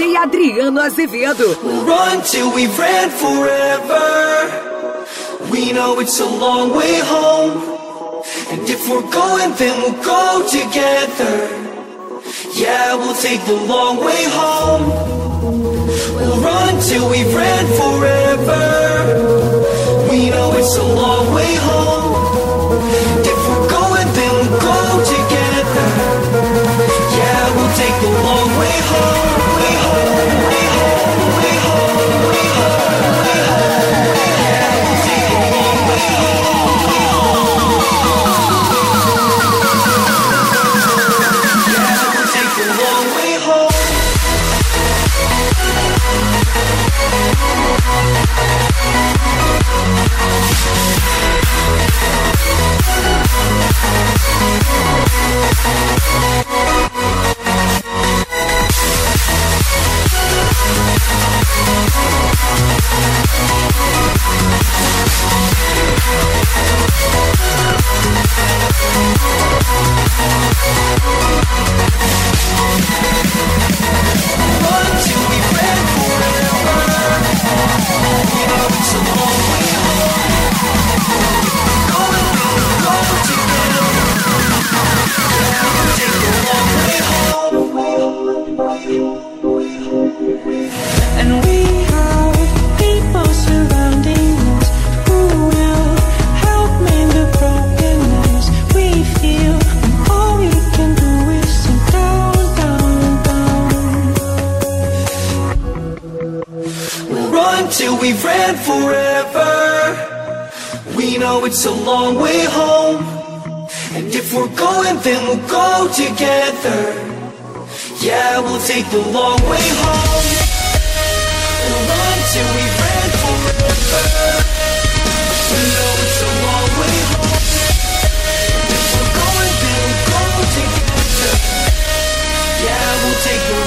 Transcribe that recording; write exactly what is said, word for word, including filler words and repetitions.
e Adriano Azevedo. We'll run till we've ran forever. We know it's a long way home. And if we're going, then we'll go together. Yeah, we'll take the long way home. We'll run till we've ran forever. We know it's a long way home. And if we're going, then we'll go together. Yeah, we'll take the long way home. Way home, way home, way home, way home, way home. Yeah, we'll take the long way home. Yeah, we'll take the long way home. We've ran forever. We know it's a long way home. And if we're going, then we'll go together. Yeah, we'll take the long way home. We'll run till we've ran forever. We know it's a long way home. And if we're going, then we'll go together. Yeah, we'll take the